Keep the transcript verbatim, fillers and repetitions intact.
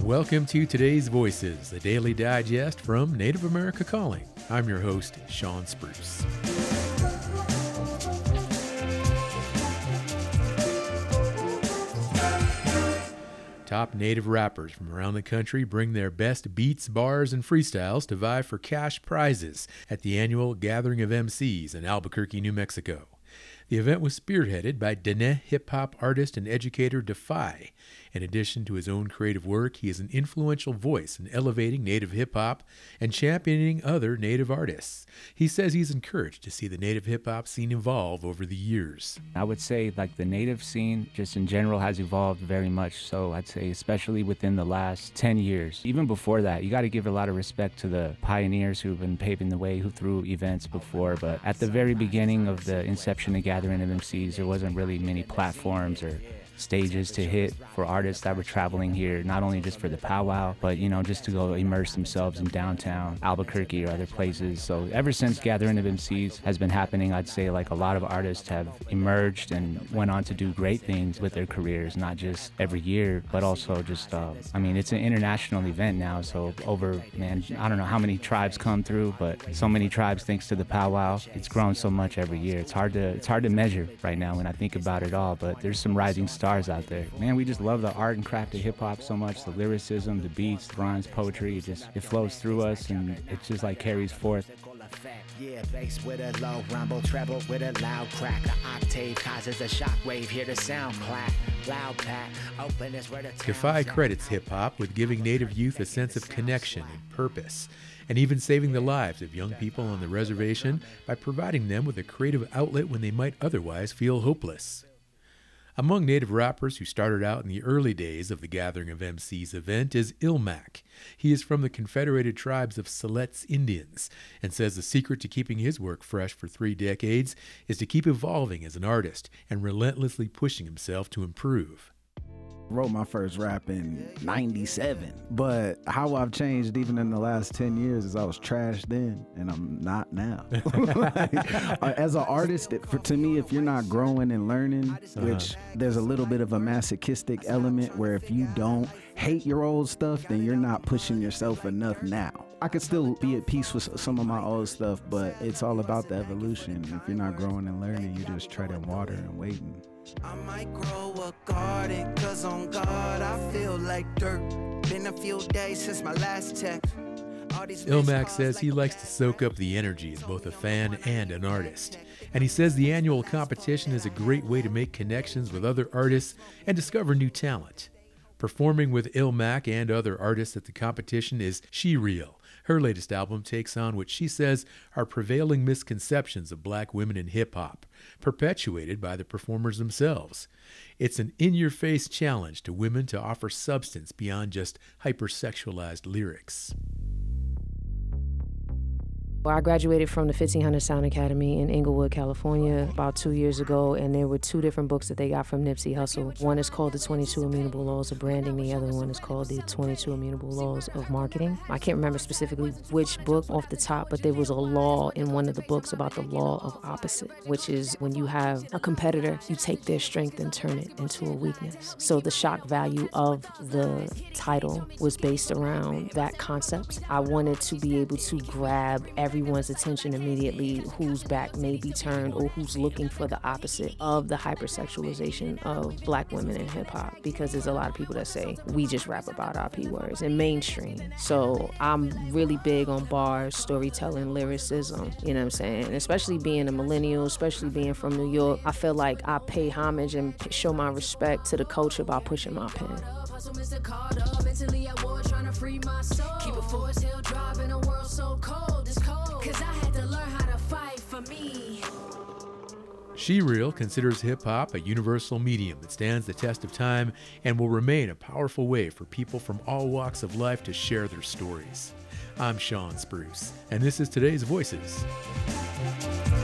Welcome to today's Voices, the daily digest from Native America Calling. I'm your host, Sean Spruce. Top Native rappers from around the country bring their best beats, bars, and freestyles to vie for cash prizes at the annual Gathering of M Cs in Albuquerque, New Mexico. The event was spearheaded by Dene hip-hop artist and educator Defy. In addition to his own creative work, he is an influential voice in elevating Native hip-hop and championing other Native artists. He says he's encouraged to see the Native hip-hop scene evolve over the years. I would say like the Native scene just in general has evolved very much so. I'd say especially within the last ten years. Even before that, you got to give a lot of respect to the pioneers who've been paving the way, who threw events before. But at the very beginning of the inception of Gathering of M Cs, there wasn't really many platforms or stages to hit for artists that were traveling here, not only just for the powwow, but, you know, just to go immerse themselves in downtown Albuquerque or other places. So ever since Gathering of M Cs has been happening, I'd say like a lot of artists have emerged and went on to do great things with their careers, not just every year, but also just, uh, I mean, it's an international event now. So over, man, I don't know how many tribes come through, but so many tribes thanks to the powwow. It's grown so much every year. It's hard to, it's hard to measure right now when I think about it all, but there's some rising stars out there. Man, we just love the art and craft of hip-hop so much, the lyricism, the beats, the rhymes, poetry. It just, it flows through us and it just like carries forth. Yeah, bass with a low rumble, treble with a loud crack. The octave causes a shockwave, hear the sound clap. Loud pack, open is where the Defy credits hip-hop with giving Native youth a sense of connection and purpose, and even saving the lives of young people on the reservation by providing them with a creative outlet when they might otherwise feel hopeless. Among Native rappers who started out in the early days of the Gathering of M Cs event is Ilmac. He is from the Confederated Tribes of Siletz Indians and says the secret to keeping his work fresh for three decades is to keep evolving as an artist and relentlessly pushing himself to improve. Wrote my first rap in ninety-seven, but how I've changed even in the last ten years is I was trash then and I'm not now. Like, as an artist, it, for, to me, if you're not growing and learning, uh-huh. which there's a little bit of a masochistic element where if you don't hate your old stuff, then you're not pushing yourself enough now. I could still be at peace with some of my old stuff, but it's all about the evolution. If you're not growing and learning, you're just treading water and waiting. I might grow a garden, cause on God I feel like dirt. Been a few days since my last text. Ilmac says he likes to soak up the energy as both a fan and an artist. And he says the annual competition is a great way to make connections with other artists and discover new talent. Performing with Ilmac and other artists at the competition is She Real. Her latest album takes on what she says are prevailing misconceptions of black women in hip-hop, perpetuated by the performers themselves. It's an in-your-face challenge to women to offer substance beyond just hypersexualized lyrics. I graduated from the fifteen hundred Sound Academy in Inglewood, California about two years ago, and there were two different books that they got from Nipsey Hussle. One is called The twenty-two Immutable Laws of Branding. The other one is called The twenty-two Immutable Laws of Marketing. I can't remember specifically which book off the top, but there was a law in one of the books about the law of opposite, which is when you have a competitor, you take their strength and turn it into a weakness. So the shock value of the title was based around that concept. I wanted to be able to grab every everyone's attention immediately whose back may be turned or who's looking for the opposite of the hypersexualization of black women in hip-hop, because there's a lot of people that say we just rap about our P words in mainstream. So I'm really big on bars, storytelling, lyricism, you know what I'm saying? Especially being a millennial, especially being from New York, I feel like I pay homage and show my respect to the culture by pushing my pen. Keep a Forest Hill Drive in a world so cold, it's cold. Cause I had to learn how to fight for me. She Real considers hip-hop a universal medium that stands the test of time and will remain a powerful way for people from all walks of life to share their stories. I'm Sean Spruce, and this is today's Voices.